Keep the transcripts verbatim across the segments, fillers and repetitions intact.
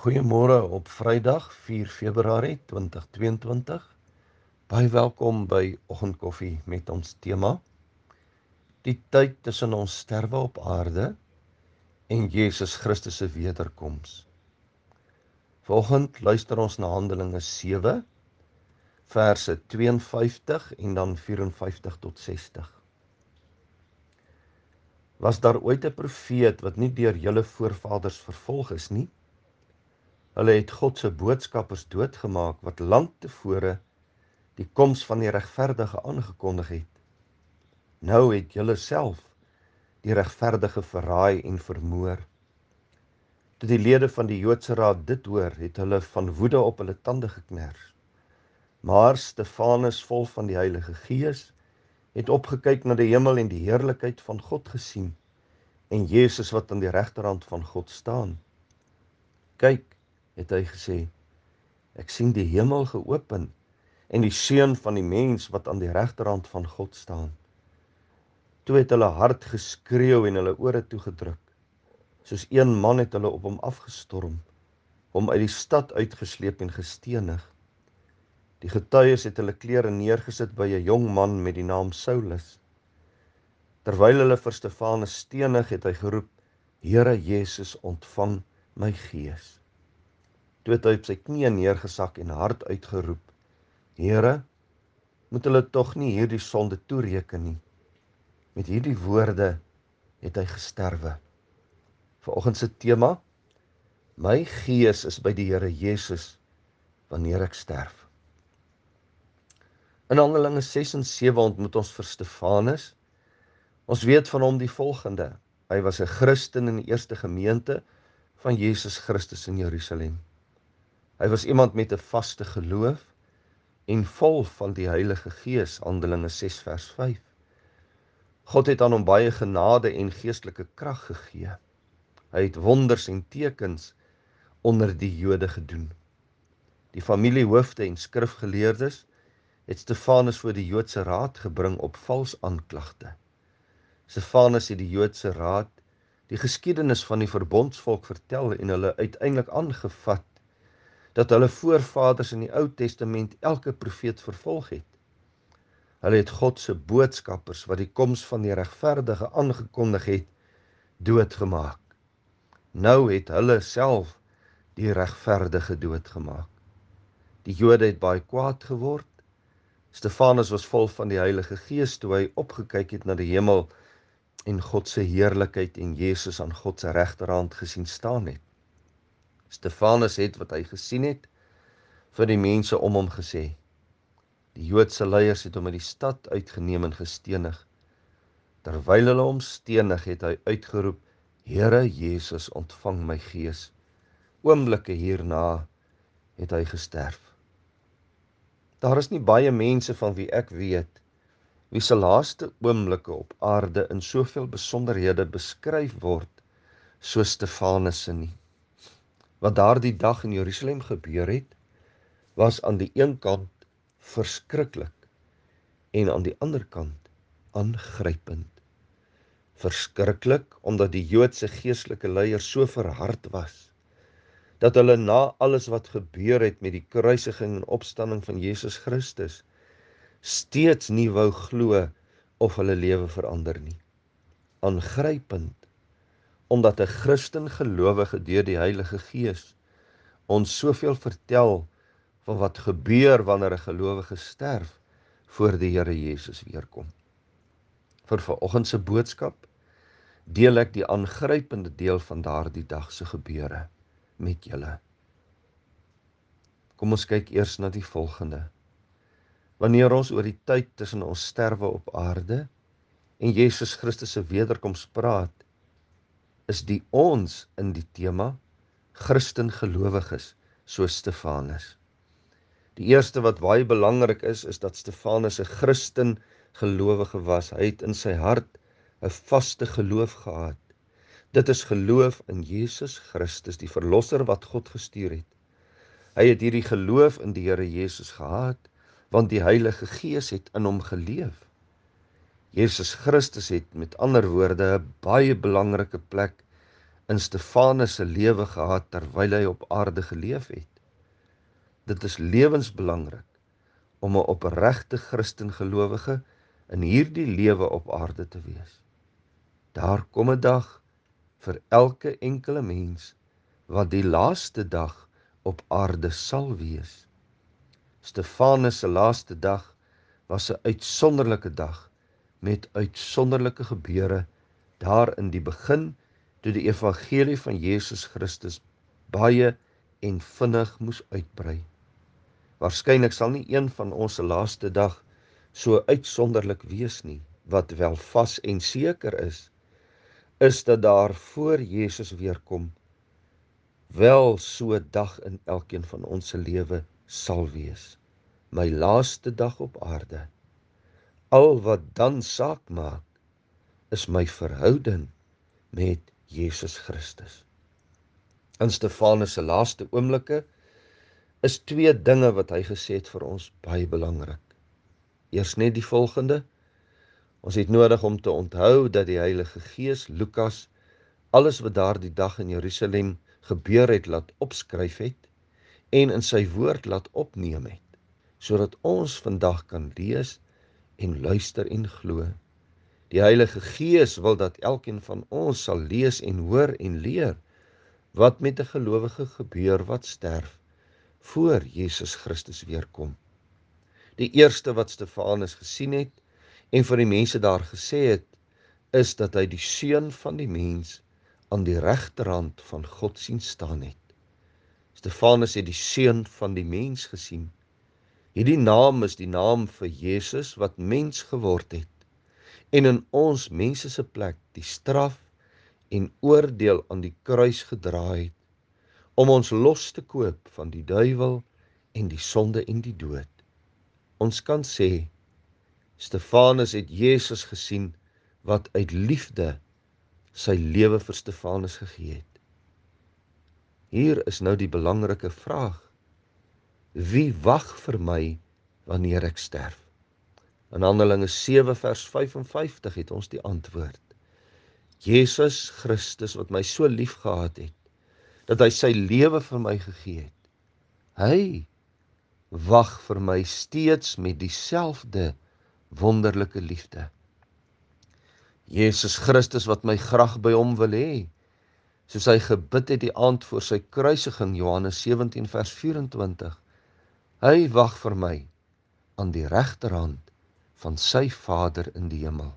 Goeiemôre op Vrydag vier Februarie twintig tweeëntwintig. Baie welkom by Oggendkoffie met ons tema Die tyd tussen ons sterwe op aarde en Jesus Christus se wederkoms. Vanoggend luister ons na Handelinge sewe verse twee en vyftig en dan vyf en vyftig tot sestig. Was daar ooit 'n profeet wat nie deur julle voorvaders vervolg is nie? Hulle het God se boodskappers doodgemaak wat lank tevore die koms van die regverdige aangekondig het. Nou het julle self die regverdige verraai en vermoor. Toe die lede van die Joodse raad dit hoor, het hulle van woede op hulle tande gekners. Maar Stefanus, vol van die Heilige Gees, het opgekyk na die hemel en die heerlikheid van God gesien en Jesus wat aan die regterhand van God staan. Kyk, het hy gesê, ek sien die hemel geopen en die seun van die mens wat aan die regterhand van God staan. Toe het hulle hard geskreeu en hulle ore toegedruk. Soos een man het hulle op hom afgestorm, hom uit die stad uitgesleep en gestenig. Die getuies het hulle klere neergesit by 'n jong man met die naam Saulus. Terwyl hulle vir Stefanus stenig, het hy geroep, Here Jesus, ontvang my gees. Toe het hy op sy knieë neergesak en hard uitgeroep, Here, moet hulle tog nie hierdie sonde toereken nie. Met hierdie woorde het hy gesterwe. Vanoggend se tema, my gees is by die Here Jesus wanneer ek sterf. In Handelinge ses en sewe ontmoet ons vir Stefanus. Ons weet van hom die volgende. Hy was 'n Christen in die eerste gemeente van Jesus Christus in Jerusalem. Hy was iemand met 'n vaste geloof en vol van die Heilige Gees, Handelinge ses vers vyf. God het aan hom baie genade en geestelike krag gegee. Hy het wonders en tekens onder die Jode gedoen. Die familiehoofde en skrifgeleerdes het Stefanus voor die Joodse raad gebring op vals aanklagte. Stefanus het die Joodse raad die geskiedenis van die verbondsvolk vertel en hulle uiteindelik aangevat dat hulle voorvaders in die Ou Testament elke profeet vervolg het. Hulle het God se boodskappers wat die koms van die regverdige aangekondig het, doodgemaak. Nou het hulle self die regverdige doodgemaak. Die Jode het baie kwaad geword. Stefanus was vol van die Heilige Gees toe hy opgekyk het na die hemel en God se heerlikheid en Jesus aan God se regterhand gesien staan het. Stefanus het wat hy gesien het vir die mense om hom gesê. Die Joodse leiers het hom uit die stad uitgeneem en gestenig. Terwyl hulle hom stenig, het hy uitgeroep, Here Jesus, ontvang my gees. Oomblikke hierna het hy gesterf. Daar is nie baie mense van wie ek weet, wie se laaste oomblikke op aarde in soveel besonderhede beskryf word, soos Stefanus se nie. Wat daardie dag in Jerusalem gebeur het, was aan die een kant verskriklik en aan die ander kant aangrypend. Verskriklik omdat die Joodse geestelike leiers so verhard was, dat hulle na alles wat gebeur het met die kruisiging en opstanding van Jesus Christus, steeds nie wou glo of hulle lewe verander nie. Aangrypend, omdat 'n Christen gelowige deur die Heilige Gees ons soveel vertel van wat gebeur wanneer 'n gelowige sterf voor die Here Jesus weerkom. Vir vanoggend se boodskap deel ek die aangrypende deel van daardie dag se gebeure met julle. Kom ons kyk eers na die volgende. Wanneer ons oor die tyd tussen ons sterwe op aarde en Jesus Christus se wederkoms praat, is die ons in die tema Christen gelowiges soos Stefanus. Die eerste wat baie belangrik is, is dat Stefanus 'n Christen gelowige was. Hy het in sy hart 'n vaste geloof gehad. Dit is geloof in Jesus Christus, die verlosser wat God gestuur het. Hy het hierdie geloof in die Here Jesus gehad, want die Heilige Gees het in hom geleef. Jesus Christus het met ander woorde 'n baie belangrike plek in Stefanus se lewe gehad terwyl hy op aarde geleef het. Dit is lewensbelangrik om 'n opregte Christen gelowige in hierdie lewe op aarde te wees. Daar kom 'n dag vir elke enkele mens wat die laaste dag op aarde sal wees. Stefanus se laaste dag was 'n uitsonderlike dag met uitsonderlike gebeure daar in die begin toe die evangelie van Jesus Christus baie en vinnig moes uitbrei. Waarskynlik sal nie een van ons se laaste dag so uitsonderlik wees nie. Wat wel vas en seker is, is dat daar voor Jesus weer kom, wel so 'n dag in elkeen van ons se lewe sal wees. My laaste dag op aarde. Al wat dan saak maak, is my verhouding met Jesus Christus. In Stefanus se laaste oomblikke is twee dinge wat hy gesê het vir ons baie belangrik. Eers net die volgende. Ons het nodig om te onthou dat die Heilige Gees Lukas alles wat daardie dag in Jerusalem gebeur het laat opskryf het en in sy woord laat opneem het, sodat ons vandag kan lees en luister en glo. Die Heilige Gees wil dat elkeen van ons sal lees en hoor en leer wat met 'n gelowige gebeur wat sterf voor Jesus Christus weer kom. Die eerste wat Stefanus gesien het en vir die mense daar gesê het, is dat hy die seun van die mens aan die regterhand van God sien staan het. Stefanus het die seun van die mens gesien. Hierdie naam is die naam vir Jesus wat mens geword het en in ons mense se plek die straf en oordeel aan die kruis gedra het om ons los te koop van die duiwel en die sonde en die dood. Ons kan sê, Stefanus het Jesus gesien wat uit liefde sy lewe vir Stefanus gegee het. Hier is nou die belangrike vraag: wie wag vir my wanneer ek sterf? In Handelinge sewe vers vyf en vyftig het ons die antwoord. Jesus Christus wat my so lief gehad het, dat hy sy lewe vir my gegee het. Hy wag vir my steeds met dieselfde wonderlike liefde. Jesus Christus wat my graag by hom wil hê, soos hy gebid het die aand voor sy kruisiging, Johannes sewentien vers vyf en twintig. Hy wag vir my aan die regterhand van sy Vader in die hemel.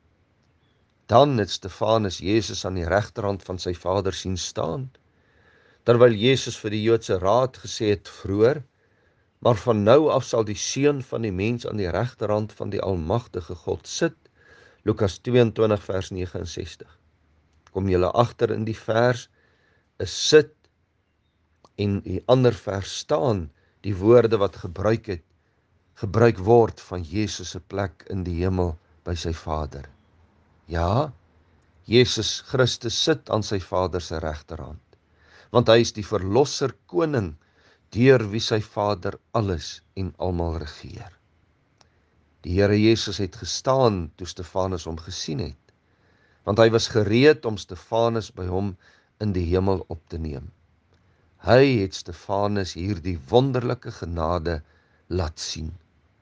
Dan het Stefanus Jesus aan die regterhand van sy Vader sien staan, terwyl Jesus vir die Joodse raad gesê het vroeër, maar van nou af sal die seun van die mens aan die regterhand van die almagtige God sit, Lukas tweeëntwintig vers nege en sestig. Kom julle agter in die vers, is sit en die ander vers staan, die woorde wat gebruik het, gebruik word van Jesus se plek in die hemel by sy Vader. Ja, Jesus Christus sit aan sy Vader se regterhand, want hy is die verlosser koning, deur wie sy Vader alles en almal regeer. Die Here Jesus het gestaan toe Stefanus hom gesien het, want hy was gereed om Stefanus by hom in die hemel op te neem. Hy het Stefanus hierdie wonderlike genade laat sien.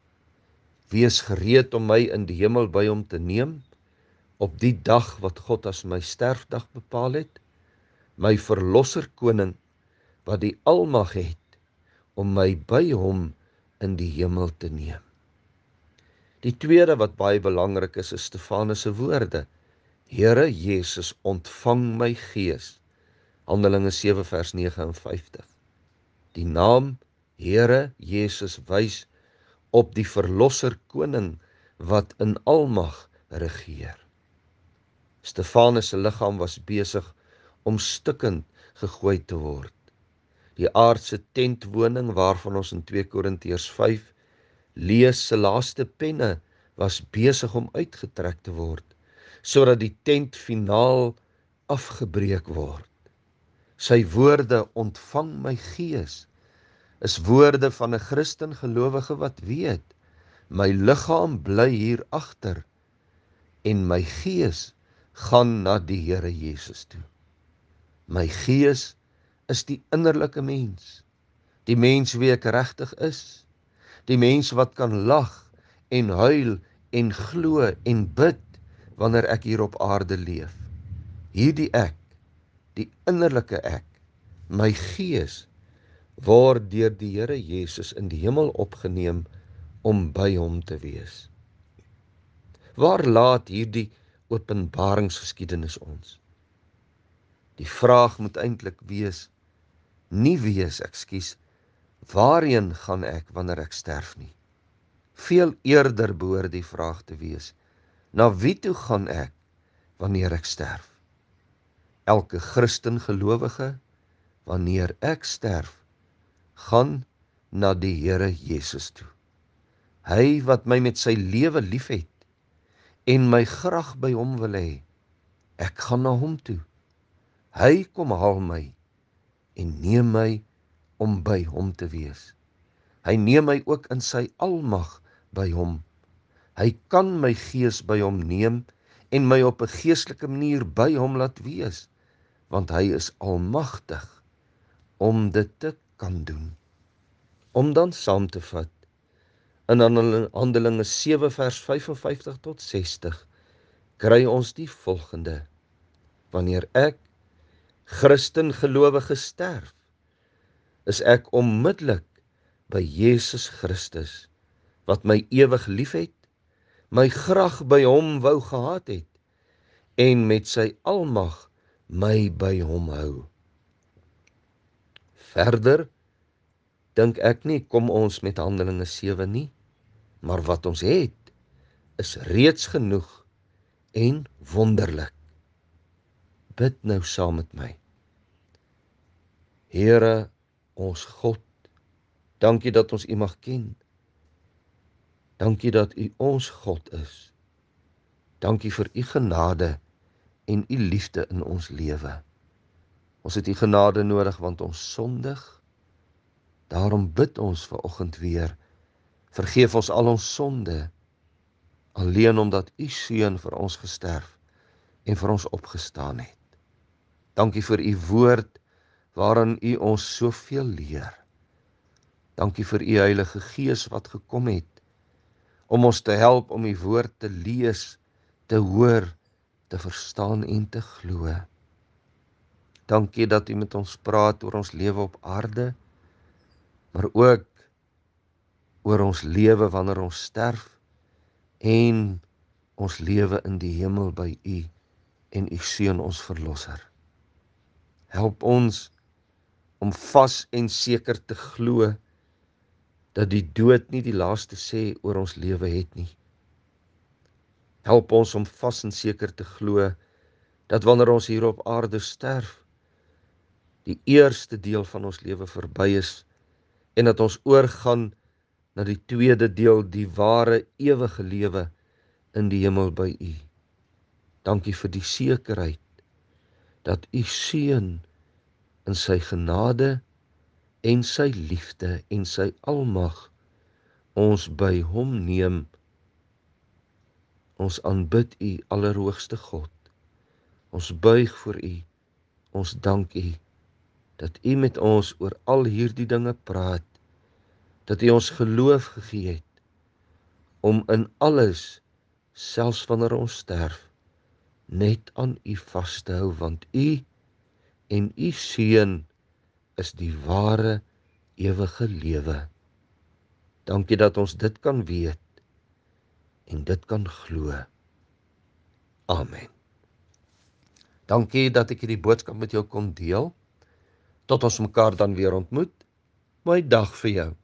Wees gereed om my in die hemel by hom te neem, op die dag wat God as my sterfdag bepaal het, my verlosser koning, wat die almag het, om my by hom in die hemel te neem. Die tweede wat baie belangrik is, is Stefanus se woorde. Here Jesus, ontvang my gees. Handelinge sewe vers nege en vyftig. Die naam Here Jesus wys op die verlosser koning wat in almag regeer. Stefanus se liggaam was besig om stukkend gegooi te word. Die aardse tentwoning waarvan ons in twee Korintiërs vyf lees, se laaste penne was besig om uitgetrek te word, sodat die tent finaal afgebreek word. Sy woorde, ontvang my gees, is woorde van 'n Christen gelowige wat weet, my liggaam bly hier agter en my gees gaan na die Here Jesus toe. My gees is die innerlike mens, die mens wie ek regtig is, die mens wat kan lag en huil en glo en bid wanneer ek hier op aarde leef. Hierdie ek, die innerlike ek, my gees, word deur die Here Jesus in die hemel opgeneem om by hom te wees. Waar laat hierdie openbaringsgeskiedenis ons? Die vraag moet eintlik wees, nie wees, ekskuus, waarheen gaan ek wanneer ek sterf nie? Veel eerder behoort die vraag te wees, na wie toe gaan ek wanneer ek sterf? Elke Christen gelowige, wanneer ek sterf, gaan na die Here Jesus toe. Hy wat my met sy lewe liefhet en my graag by hom wil hê, ek gaan na hom toe. Hy kom haal my en neem my om by hom te wees. Hy neem my ook in sy almag by hom. Hy kan my gees by hom neem en my op 'n geestelike manier by hom laat wees, want hy is almagtig om dit te kan doen. Om dan saam te vat, in Handelinge sewe vers vyf en vyftig tot sestig, kry ons die volgende: wanneer ek, Christen gelowige, sterf, is ek onmiddellik by Jesus Christus, wat my ewig liefhet, my graag by hom wou gehad het, en met sy almag my by hom hou. Verder dink ek nie kom ons met Handelinge sewe nie, maar wat ons het, is reeds genoeg en wonderlik. Bid nou saam met my. Here, ons God, dankie dat ons U mag ken. Dankie dat U ons God is. Dankie vir U genade en U liefde in ons lewe. Ons het U genade nodig want ons sondig. Daarom bid ons vanoggend weer, vergeef ons al ons sonde, alleen omdat U Seun vir ons gesterf en vir ons opgestaan het. Dankie vir U woord, waarin U ons soveel leer. Dankie vir U Heilige Gees wat gekom het, om ons te help om U woord te lees, te hoor, te verstaan en te glo. Dankie dat U met ons praat oor ons lewe op aarde, maar ook oor ons lewe wanneer ons sterf en ons lewe in die hemel by U en U Seun ons verlosser. Help ons om vas en seker te glo dat die dood nie die laaste sê oor ons lewe het nie. Help ons om vas en seker te glo dat wanneer ons hier op aarde sterf, die eerste deel van ons lewe verby is en dat ons oorgaan na die tweede deel, die ware ewige lewe in die hemel by U. Dankie vir die sekerheid dat U Seun in sy genade en sy liefde en sy almag ons by hom neem. Ons aanbid U, Allerhoogste God. Ons buig voor U. Ons dank U dat U met ons oor al hierdie dinge praat, dat U ons geloof gegee het om in alles, selfs wanneer ons sterf, net aan U vas te hou, want U en U Seun is die ware ewige lewe. Dankie dat ons dit kan weet en dit kan glo. Amen. Dankie dat ek hierdie boodskap met jou kon deel. Tot ons mekaar dan weer ontmoet. Mooi dag vir jou.